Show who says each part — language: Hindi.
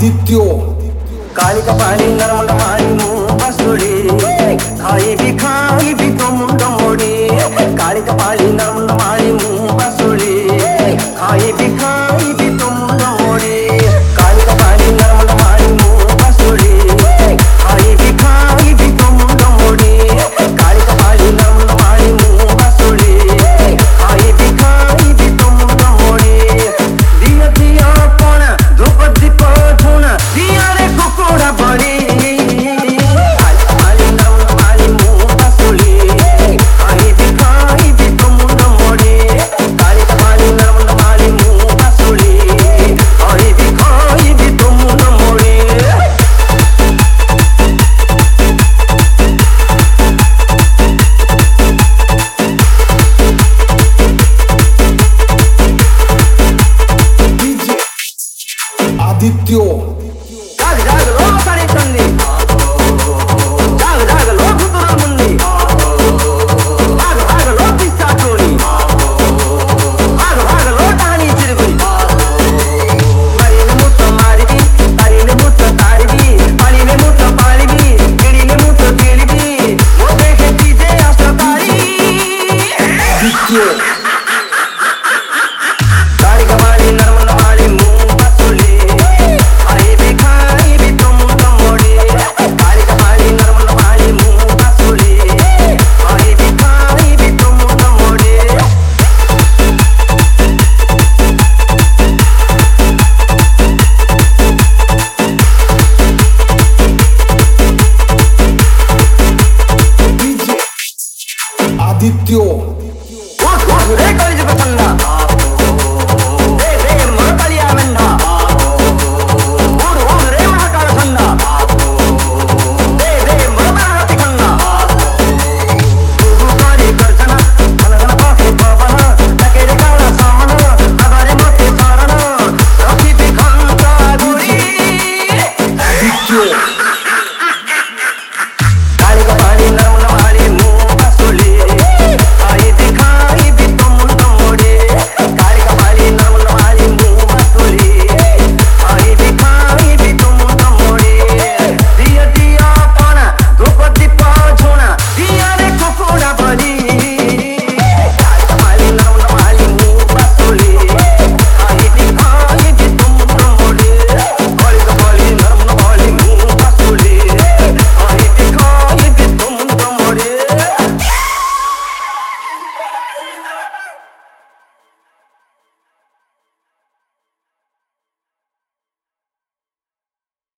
Speaker 1: आदित्य
Speaker 2: काली कपाली नरमुंड मारी मुंह बसुड़ी खाई भी तो मुंड मोड़ी काली कपाली नरमुंड मारी मुंह बसुड़ी खाई भी तो मुंड मोड़ी काली कपाली नरमुंड मारी मुंह बसुड़ी खाई भी तो मुंड मोड़ी काली कपाली नरमुंड मारी मुंह बसुड़ी खाई भी तो मुंड मोड़ी दिया दिया पोना धूप दीप धुना दिया रे कुकुड़ा बड़ी
Speaker 1: आदित्य।